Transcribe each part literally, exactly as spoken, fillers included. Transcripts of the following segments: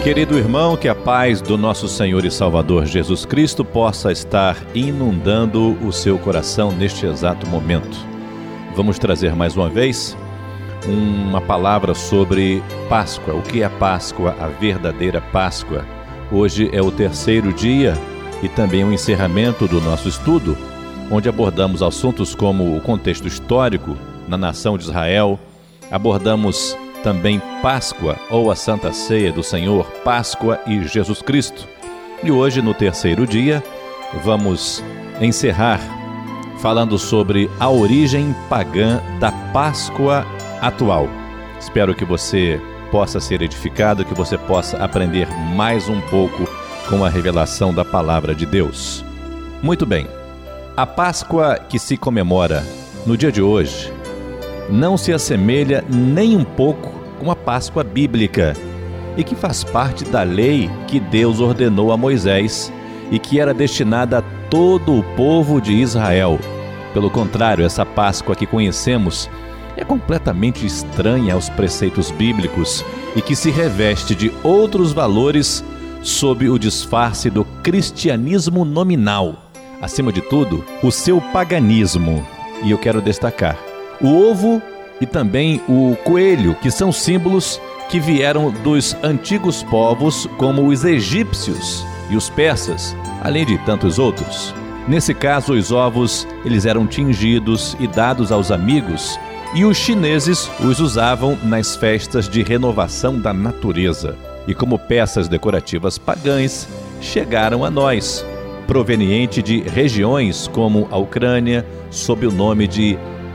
Querido irmão, que a paz do nosso Senhor e Salvador Jesus Cristo possa estar inundando o seu coração neste exato momento. Vamos trazer mais uma vez uma palavra sobre Páscoa. O que é Páscoa? A verdadeira Páscoa. Hoje é o terceiro dia e também o encerramento do nosso estudo, onde abordamos assuntos como o contexto histórico na nação de Israel, abordamos também Páscoa ou a Santa Ceia do Senhor, Páscoa e Jesus Cristo. E hoje, no terceiro dia, vamos encerrar falando sobre a origem pagã da Páscoa atual. Espero que você possa ser edificado, que você possa aprender mais um pouco com a revelação da Palavra de Deus. Muito bem, a Páscoa que se comemora no dia de hoje não se assemelha nem um pouco com a Páscoa bíblica e que faz parte da lei que Deus ordenou a Moisés e que era destinada a todo o povo de Israel. Pelo contrário, essa Páscoa que conhecemos é completamente estranha aos preceitos bíblicos e que se reveste de outros valores sob o disfarce do cristianismo nominal. Acima de tudo, o seu paganismo. E eu quero destacar o ovo e também o coelho, que são símbolos que vieram dos antigos povos, como os egípcios e os persas, além de tantos outros. Nesse caso, os ovos eles eram tingidos e dados aos amigos, e os chineses os usavam nas festas de renovação da natureza. E como peças decorativas pagãs, chegaram a nós, proveniente de regiões como a Ucrânia, sob o nome de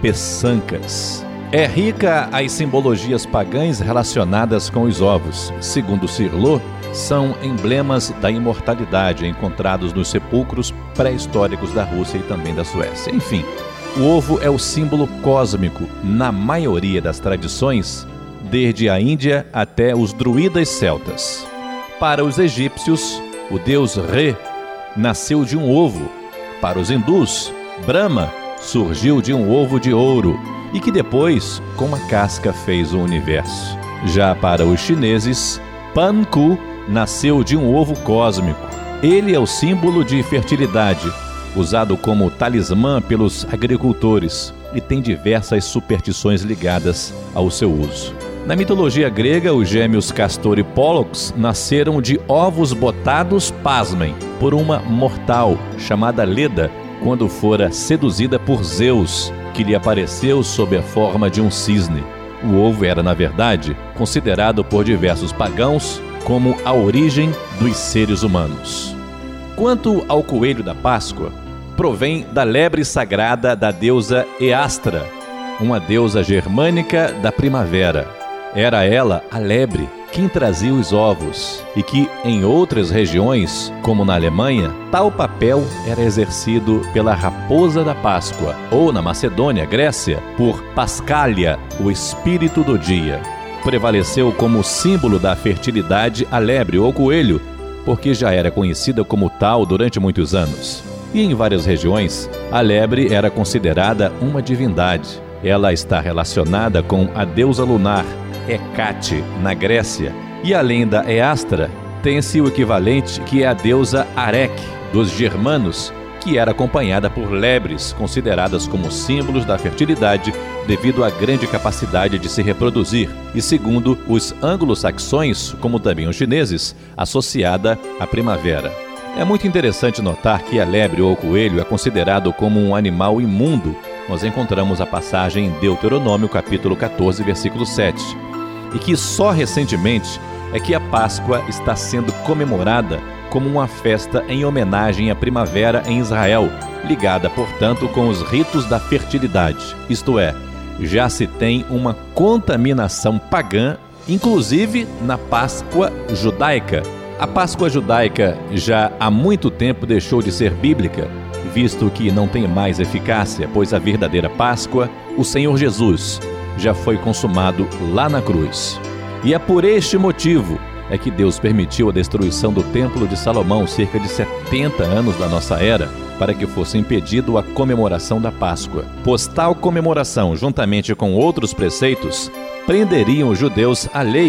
peçancas. É rica as simbologias pagãs relacionadas com os ovos. Segundo Cirlot, são emblemas da imortalidade encontrados nos sepulcros pré-históricos da Rússia e também da Suécia. Enfim, o ovo é o símbolo cósmico na maioria das tradições, desde a Índia até os druidas celtas. Para os egípcios, o deus Re nasceu de um ovo. Para os hindus, Brahma surgiu de um ovo de ouro e que depois, com uma casca, fez o universo. Já para os chineses, Panku nasceu de um ovo cósmico. Ele é o símbolo de fertilidade, usado como talismã pelos agricultores e tem diversas superstições ligadas ao seu uso. Na mitologia grega, os gêmeos Castor e Pólux nasceram de ovos botados, pasmem, por uma mortal chamada Leda, quando fora seduzida por Zeus, que lhe apareceu sob a forma de um cisne. O ovo era, na verdade, considerado por diversos pagãos como a origem dos seres humanos. Quanto ao coelho da Páscoa, provém da lebre sagrada da deusa Eastra, uma deusa germânica da primavera. Era ela, a lebre, quem trazia os ovos, e que, em outras regiões, como na Alemanha, tal papel era exercido pela raposa da Páscoa, ou na Macedônia, Grécia, por Pascália, o espírito do dia. Prevaleceu como símbolo da fertilidade a lebre ou coelho, porque já era conhecida como tal durante muitos anos. E em várias regiões, a lebre era considerada uma divindade. Ela está relacionada com a deusa lunar, Hecate, na Grécia, e além da Eastra, tem-se o equivalente que é a deusa Arec, dos germanos, que era acompanhada por lebres, consideradas como símbolos da fertilidade devido à grande capacidade de se reproduzir, e segundo os anglo-saxões, como também os chineses, associada à primavera. É muito interessante notar que a lebre ou coelho é considerado como um animal imundo. Nós encontramos a passagem em Deuteronômio, capítulo catorze, versículo sete. E que só recentemente é que a Páscoa está sendo comemorada como uma festa em homenagem à primavera em Israel, ligada, portanto, com os ritos da fertilidade. Isto é, já se tem uma contaminação pagã, inclusive na Páscoa judaica. A Páscoa judaica já há muito tempo deixou de ser bíblica, visto que não tem mais eficácia, pois a verdadeira Páscoa, o Senhor Jesus, já foi consumado lá na cruz. E é por este motivo é que Deus permitiu a destruição do Templo de Salomão cerca de setenta anos da nossa era, para que fosse impedido a comemoração da Páscoa. Pois tal comemoração, juntamente com outros preceitos, prenderiam os judeus à lei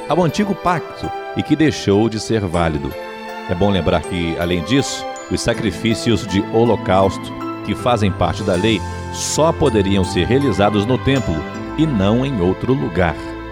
ao antigo pacto e que deixou de ser válido. É bom lembrar que, além disso, os sacrifícios de holocausto, que fazem parte da lei, só poderiam ser realizados no templo e não em outro lugar.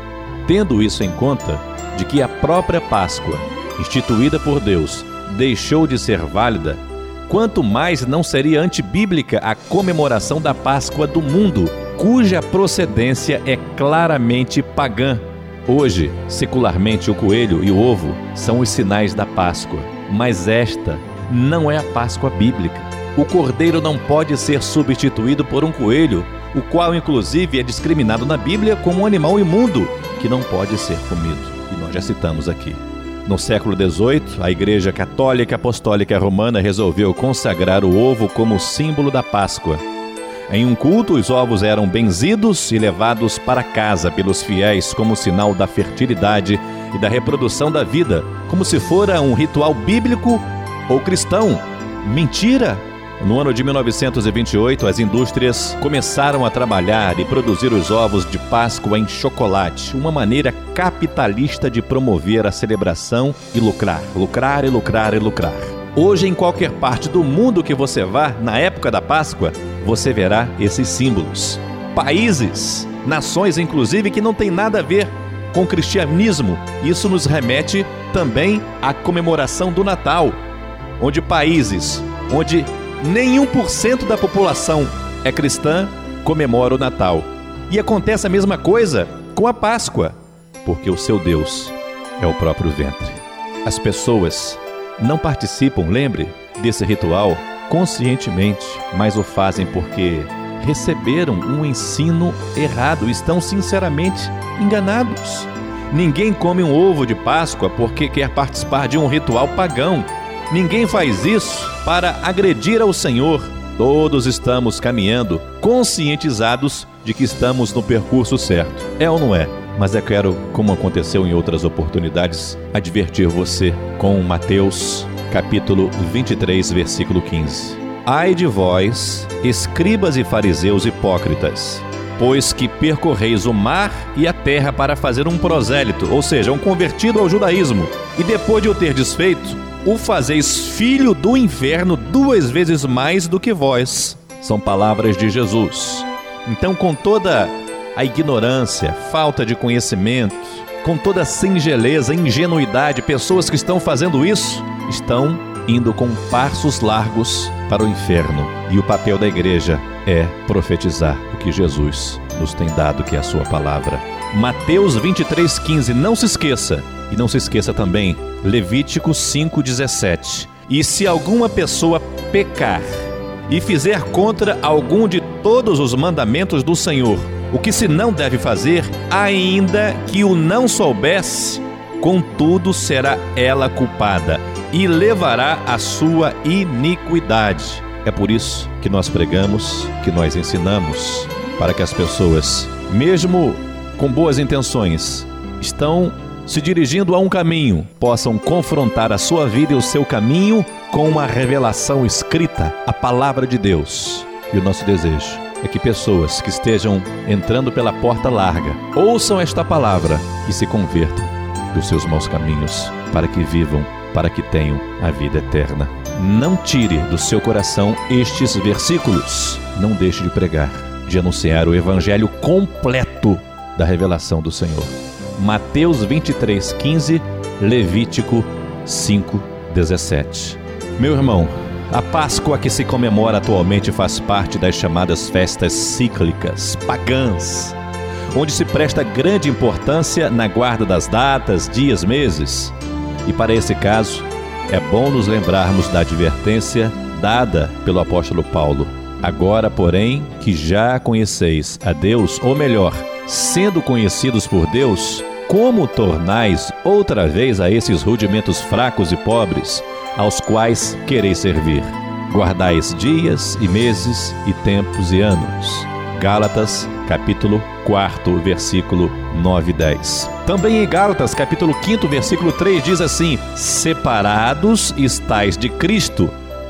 Tendo isso em conta, de que a própria Páscoa, instituída por Deus, deixou de ser válida, quanto mais não seria antibíblica a comemoração da Páscoa do mundo, cuja procedência é claramente pagã. Hoje, secularmente, o coelho e o ovo são os sinais da Páscoa, mas esta não é a Páscoa bíblica. O cordeiro não pode ser substituído por um coelho, o qual inclusive é discriminado na Bíblia como um animal imundo, que não pode ser comido. E nós já citamos aqui. No século dezoito, a Igreja Católica Apostólica Romana resolveu consagrar o ovo como símbolo da Páscoa. Em um culto, os ovos eram benzidos e levados para casa pelos fiéis como sinal da fertilidade e da reprodução da vida, como se fora um ritual bíblico ou cristão. Mentira! No ano de mil novecentos e vinte e oito, as indústrias começaram a trabalhar e produzir os ovos de Páscoa em chocolate, uma maneira capitalista de promover a celebração e lucrar, lucrar e lucrar e lucrar. Hoje, em qualquer parte do mundo que você vá, na época da Páscoa, você verá esses símbolos. Países, nações inclusive, que não tem nada a ver com o cristianismo. Isso nos remete também à comemoração do Natal, onde países, onde nem um por cento da população é cristã, comemora o Natal. E acontece a mesma coisa com a Páscoa, porque o seu Deus é o próprio ventre. As pessoas não participam, lembre, desse ritual conscientemente, mas o fazem porque receberam um ensino errado, estão sinceramente enganados. Ninguém come um ovo de Páscoa porque quer participar de um ritual pagão. Ninguém faz isso para agredir ao Senhor. Todos estamos caminhando conscientizados de que estamos no percurso certo. É ou não é? Mas eu quero, como aconteceu em outras oportunidades, advertir você com Mateus, capítulo vinte e três, versículo quinze. Ai de vós, escribas e fariseus hipócritas, pois que percorreis o mar e a terra para fazer um prosélito, ou seja, um convertido ao judaísmo, e depois de o ter desfeito, o fazeis filho do inferno duas vezes mais do que vós. São palavras de Jesus. Então, com toda a ignorância, falta de conhecimento, com toda a singeleza, ingenuidade, pessoas que estão fazendo isso, estão indo com passos largos para o inferno. E o papel da igreja é profetizar o que Jesus nos tem dado, que é a sua palavra. Mateus vinte e três, quinze, não se esqueça. E não se esqueça também, Levítico cinco, dezessete. E se alguma pessoa pecar e fizer contra algum de todos os mandamentos do Senhor, o que se não deve fazer, ainda que o não soubesse, contudo será ela culpada e levará a sua iniquidade. É por isso que nós pregamos, que nós ensinamos, para que as pessoas, mesmo com boas intenções, estão se dirigindo a um caminho, possam confrontar a sua vida e o seu caminho com uma revelação escrita, a palavra de Deus. E o nosso desejo é que pessoas que estejam entrando pela porta larga ouçam esta palavra e se convertam dos seus maus caminhos, para que vivam, para que tenham a vida eterna. Não tire do seu coração estes versículos. Não deixe de pregar, de anunciar o evangelho completo da revelação do Senhor. Mateus vinte e três, quinze, Levítico cinco, dezessete. Meu irmão, a Páscoa que se comemora atualmente faz parte das chamadas festas cíclicas, pagãs, onde se presta grande importância na guarda das datas, dias, meses. E para esse caso, é bom nos lembrarmos da advertência dada pelo apóstolo Paulo. Agora, porém, que já conheceis a Deus, ou melhor, sendo conhecidos por Deus, como tornais outra vez a esses rudimentos fracos e pobres, aos quais quereis servir? Guardais dias e meses e tempos e anos. Gálatas, capítulo quatro, versículo nove e dez. Também em Gálatas, capítulo quinto, versículo três, diz assim: separados estais de Cristo,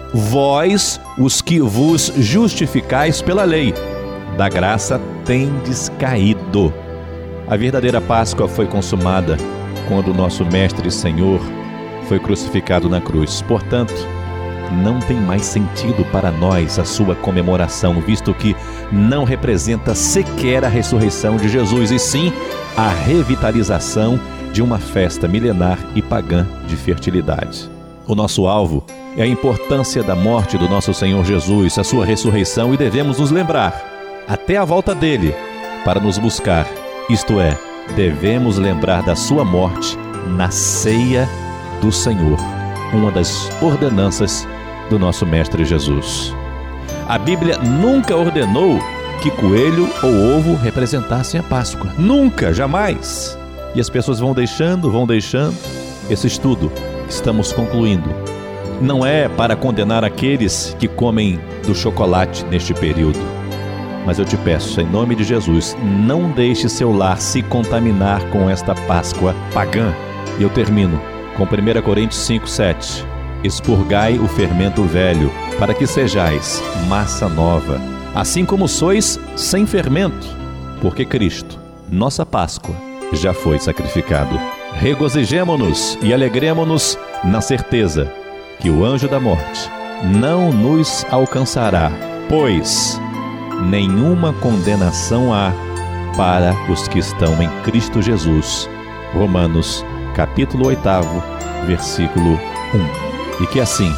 vós os que vos justificais pela lei, da graça tendes caído. A verdadeira Páscoa foi consumada quando o nosso Mestre e Senhor foi crucificado na cruz. Portanto, não tem mais sentido para nós a sua comemoração, visto que não representa sequer a ressurreição de Jesus, e sim a revitalização de uma festa milenar e pagã de fertilidade. O nosso alvo é a importância da morte do nosso Senhor Jesus, a sua ressurreição, e devemos nos lembrar, até a volta dele, para nos buscar, isto é, devemos lembrar da sua morte na ceia do Senhor, uma das ordenanças do nosso Mestre Jesus. A Bíblia nunca ordenou que coelho ou ovo representassem a Páscoa. Nunca, jamais. E as pessoas vão deixando, vão deixando. Esse estudo estamos concluindo. Não é para condenar aqueles que comem do chocolate neste período. Mas eu te peço, em nome de Jesus, não deixe seu lar se contaminar com esta Páscoa pagã. E eu termino com primeira Coríntios cinco, sete. Expurgai o fermento velho, para que sejais massa nova, assim como sois sem fermento, porque Cristo, nossa Páscoa, já foi sacrificado. Regozijemo-nos e alegremo-nos na certeza que o anjo da morte não nos alcançará, pois nenhuma condenação há para os que estão em Cristo Jesus. Romanos, capítulo oito, versículo um. E que assim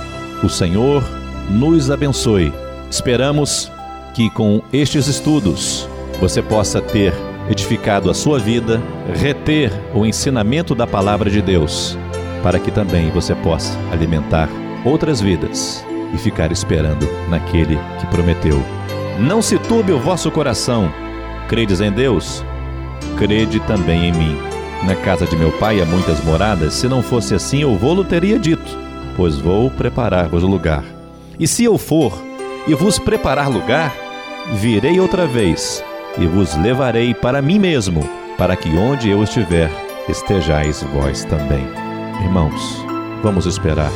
o Senhor nos abençoe. Esperamos que com estes estudos você possa ter edificado a sua vida, reter o ensinamento da palavra de Deus, para que também você possa alimentar outras vidas e ficar esperando naquele que prometeu. Não se turbe o vosso coração. Credes em Deus? Crede também em mim. Na casa de meu pai há muitas moradas. Se não fosse assim, eu vou-lo teria dito, pois vou preparar-vos lugar. E se eu for e vos preparar lugar, virei outra vez e vos levarei para mim mesmo, para que onde eu estiver, estejais vós também. Irmãos, vamos esperar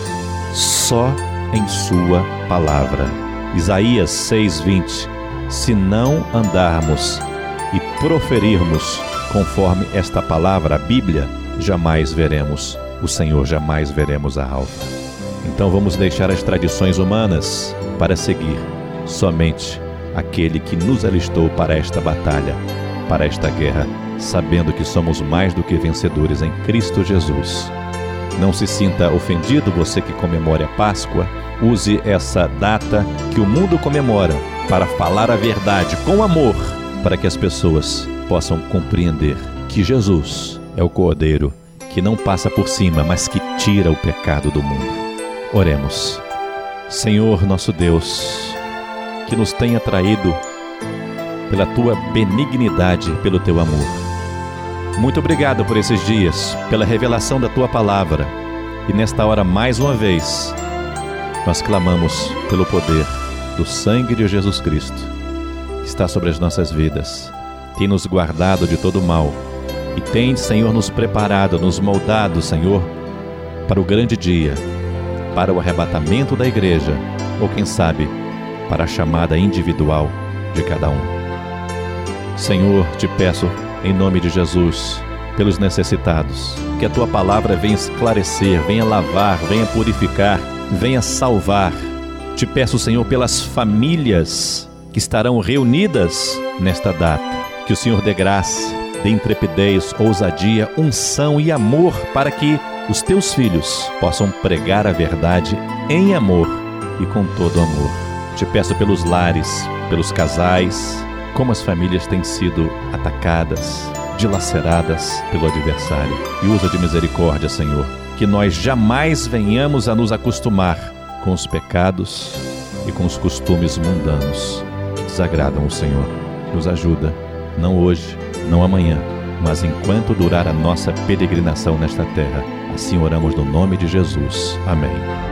só em sua palavra. Isaías seis, vinte. Se não andarmos e proferirmos conforme esta palavra, a Bíblia, jamais veremos o Senhor, jamais veremos a alva. Então vamos deixar as tradições humanas para seguir somente aquele que nos alistou para esta batalha, para esta guerra, sabendo que somos mais do que vencedores em Cristo Jesus. Não se sinta ofendido, você que comemora a Páscoa. Use essa data que o mundo comemora para falar a verdade com amor, para que as pessoas possam compreender que Jesus é o Cordeiro que não passa por cima, mas que tira o pecado do mundo. Oremos. Senhor nosso Deus, que nos tenha traído pela Tua benignidade, pelo Teu amor. Muito obrigado por esses dias, pela revelação da Tua palavra. E nesta hora, mais uma vez, nós clamamos pelo poder do sangue de Jesus Cristo, que está sobre as nossas vidas. Tem nos guardado de todo mal. E tem, Senhor, nos preparado, nos moldado, Senhor, para o grande dia, para o arrebatamento da igreja, ou quem sabe, para a chamada individual de cada um. Senhor, te peço, em nome de Jesus, pelos necessitados, que a Tua palavra venha esclarecer, venha lavar, venha purificar, venha salvar. Te peço, Senhor, pelas famílias que estarão reunidas nesta data, que o Senhor dê graça, dê intrepidez, ousadia, unção e amor para que os Teus filhos possam pregar a verdade em amor e com todo amor. Te peço pelos lares, pelos casais, como as famílias têm sido atacadas, dilaceradas pelo adversário. E usa de misericórdia, Senhor, que nós jamais venhamos a nos acostumar com os pecados e com os costumes mundanos que desagradam o Senhor. Nos ajuda, não hoje, não amanhã, mas enquanto durar a nossa peregrinação nesta terra. Assim oramos no nome de Jesus. Amém.